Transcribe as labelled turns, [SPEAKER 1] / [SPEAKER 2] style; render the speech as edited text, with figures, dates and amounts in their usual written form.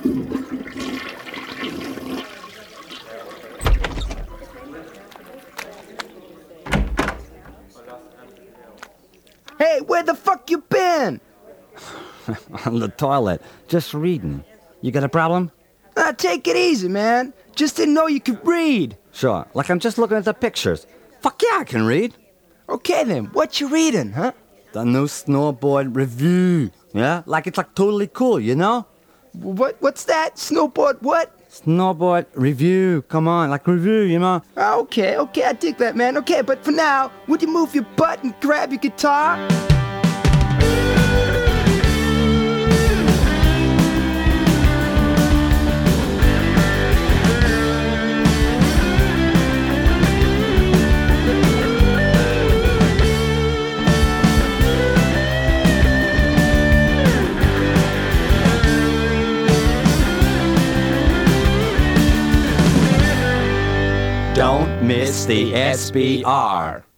[SPEAKER 1] Hey, where the fuck you been?
[SPEAKER 2] On the toilet, just reading. You got a problem?
[SPEAKER 1] Take it easy, man. Just didn't know you could read.
[SPEAKER 2] Sure, like I'm just looking at the pictures. Fuck yeah, I can read.
[SPEAKER 1] Okay then, what you reading, huh?
[SPEAKER 2] The new Snowboard Review. Yeah, like it's like totally cool, you know?
[SPEAKER 1] What's that? Snowboard what?
[SPEAKER 2] Snowboard Review, come on, like review, you know?
[SPEAKER 1] Okay, I dig that, man. Okay, but for now, would you move your butt and grab your guitar?
[SPEAKER 2] Don't miss the SBR.